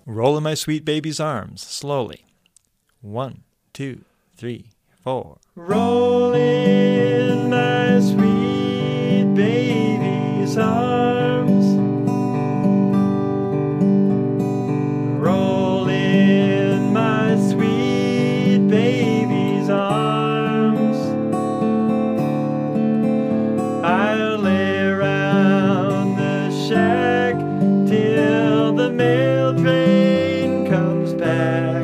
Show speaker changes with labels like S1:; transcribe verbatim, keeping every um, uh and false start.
S1: Roll in my sweet baby's arms, slowly. One, two, three, four. Roll in my sweet baby's arms. Roll in my sweet baby's arms. I'll lay around the shack till the mail train comes back.